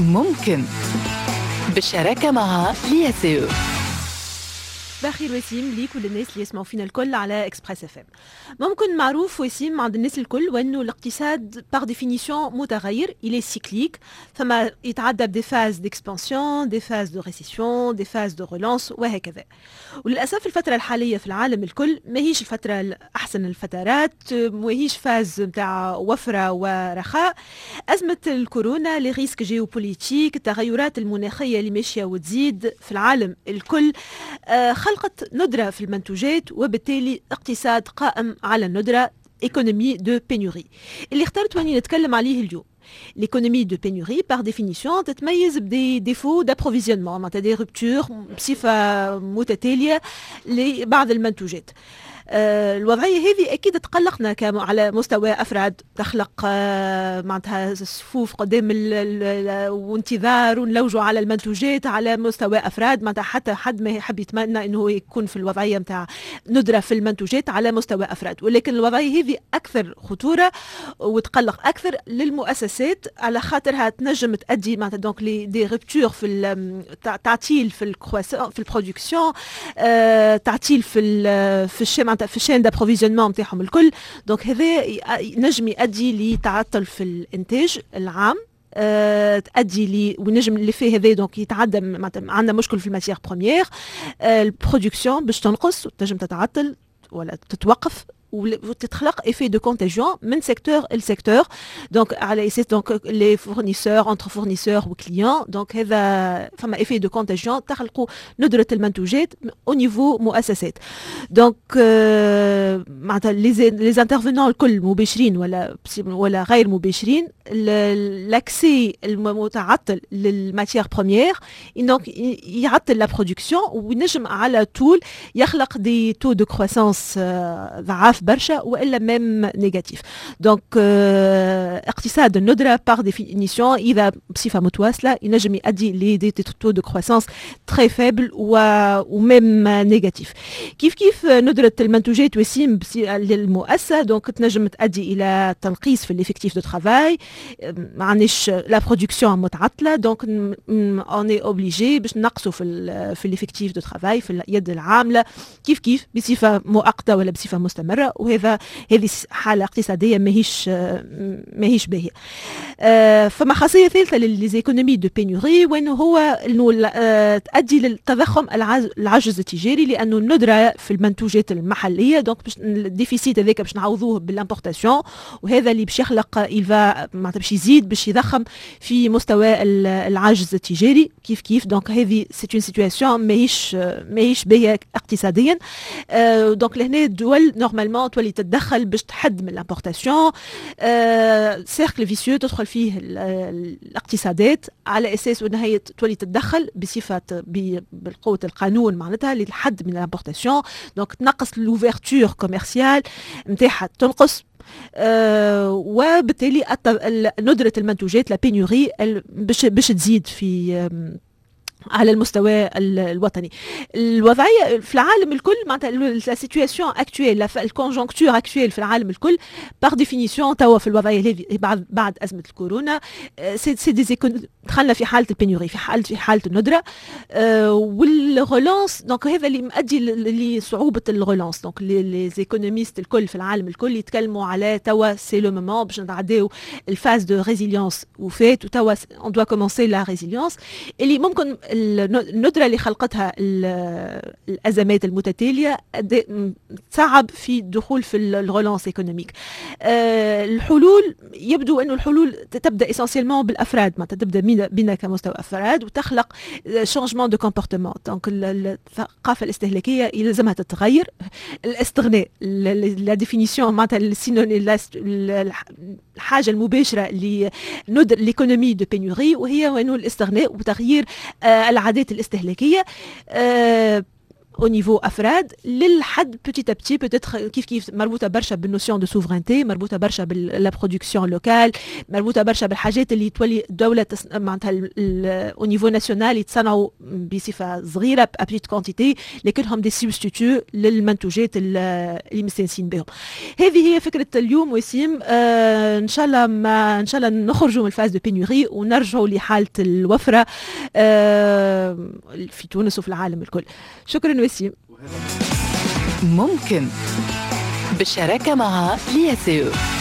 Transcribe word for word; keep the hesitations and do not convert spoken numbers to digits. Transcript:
ممكن بالشراكة مع لياسيو. بخير وسيم ليك وللناس اللي يسمعوا فينا الكل على اكسبريس اف ام. ممكن معروف وسيم عند الناس الكل وانه الاقتصاد بار ديفينيسيون متغير، الي سيكليك، فما يتعدى بدي فاز ديكسبانسيون، دي فاز دو ريسيسيون، دي فاز دو ريلانس وهكذا. وللاسف الفتره الحاليه في العالم الكل ماهيش الفتره احسن الفترات، ماهيش فاز نتاع وفره ورخاء. ازمه الكورونا، لي ريسك جيوبوليتيك، التغيرات المناخيه اللي ماشيه وتزيد في العالم الكل آه خلقت ندرة في المنتوجات، وبالتالي اقتصاد قائم على الندرة، ايكونومي دو بينوري اللي اخترت واني نتكلم عليه اليوم. l'économie de pénurie par définition تتميز بدي ديفو d'approvisionnement، معناتها دي رupture بصفة متتالية لبعض المنتوجات. آه الوضعية هذه أكيد تقلقنا على مستوى أفراد، تخلق آه معناتها صفوف قدام وانتظار ونلوجوا على المنتوجات على مستوى أفراد، معناتها حتى حد ما يحب يتمنى أنه يكون في الوضعية متاع ندرة في المنتوجات على مستوى أفراد. ولكن الوضعية هذه أكثر خطورة وتقلق أكثر للمؤسسات، على خاطرها تنجم تأدي معناتها دونك لي دي رupture في تعطيل في الكرواسون في البرودكسيون، آه تعطيل في في الشيء في الشين دابروفيزيونمون نتاعهم الكل. دونك هذا نجم يؤدي لتعطل في الانتاج العام، أه تؤدي لي ونجم اللي فيه هذا دونك يتعدى عندنا مشكل في الماتيير بروميير، أه البرودكسيون باش تنقص وتنجم تتعطل ولا تتوقف، وتتخلق effet de contagion من secteur لسecteur. donc على اساس donc les fournisseurs entre fournisseurs و clients، donc هذا فما effet de contagion تخلقوا ندرة المنتوجات au niveau مؤسسات. donc معناتها les intervenants الكل مباشرين ولا ولا غير مباشرين، l'accès المتعطل للماتيير بروميير donc يعطل la production وينجم على طول يخلق des taux de croissance ضعاف برشا والا ميم نيجاتيف. دونك اقتصاد الندره بار ديفينيسيون اذا بصفه متواصله ينجم يؤدي لي دي تو دو كرواسانس تري فابل وميم نيجاتيف. كيف كيف ندره المنتوجات وسيم للمؤسسه دونك تنجم تؤدي الى تنقيص في ليفيكتيف دو ترافاي، معناش لا برودكسيون متعطله، دونك اون اي اوبليجي باش نقصوا في في ليفيكتيف دو ترافاي في اليد العامله كيف كيف بصفه مؤقته ولا بصفه مستمره، وهذا هذه حاله اقتصاديه ماهيش ماهيش باهيه. آه فما خاصيه ثالثه للزيكونومي دو بينوري، وين هو انه آه تؤدي للتضخم العجز التجاري، لانه الندره في المنتوجات المحليه دونك باش الديفيسيت هذاك باش نعوضوه بالامبورتاسيون، وهذا اللي باش يخلق يلفا معناتها باش يزيد باش يضخم في مستوى العجز التجاري كيف كيف. دونك هذه سيت اون سيتواسيون ماهيش ماهيش باهيه اقتصاديا. آه دونك لهنا الدول نورمالمون تولي تتدخل باش تحد من الامبورتاسيون، آه سيركل فيسيو تدخل فيه الاقتصادات على اساس انها هي تولي تتدخل بصفه بقوه القانون معناتها للحد من الامبورتاسيون، دونك تنقص لوفيرتور كوميرسيال نتاعها تنقص، آه وبالتالي ندره المنتوجات لا بينوري باش باش تزيد في على المستوى الوطني. الوضعيه في العالم الكل معناتها لا سيتواسيون اكطويل، الكونجونكتور اكطويل في العالم الكل بار ديفينيسيون توا في الوضعيه بعد بعد ازمه الكورونا سي سي دي دخلنا في حاله البينوري، في حاله في حاله الندره آه والرولانس. دونك هذا اللي مؤدي لصعوبه الرولانس. دونك لي زيكونوميست الكل في العالم الكل يتكلموا على توا سي لو مومون باش نتعداو الفاز دو ريزيليونس وفات، وتوا اون دوا كومونسي لا ريزيليونس اللي ممكن الندرة اللي خلقتها الأزمات المتتالية صعب في الدخول في الرولانس ايكونوميك. أه الحلول يبدو أنه الحلول تبدأ اسانسيلمون بالأفراد، ما تبدأ بنا كمستوى أفراد وتخلق شانجمون دو كومبورتمون. دونك الثقافة الاستهلاكية يلزمها تتغير. الاستغناء لا ديفينيسيون معناتها الحاجة المباشرة لندر ليكونومي دو بينوري، وهي انه الاستغناء وتغيير آه العادات الاستهلاكيه. آه au niveau افراد للحد petit à petit peut-être كيف كيف مربوطه برشا بالنوسيون دو سوفرينتي، مربوطه برشا بلا برودكسيون لوكال، مربوطه برشا بالحاجات اللي تولي الدوله تس... معناتها او نيفو ناسيونال يتصنعوا بصفه صغيره بابيت كونتيتي لكنهم دي سبستيتيو للمنتوجات اللي مستانسين بهم. هذه هي فكره اليوم وسيم. آه ان شاء الله ما ان شاء الله نخرجوا من الفاز دو بينوري ونرجعوا لحاله الوفره آه في تونس وفي العالم الكل. شكرا وسيم. ممكن بالشراكة مع لياسيو.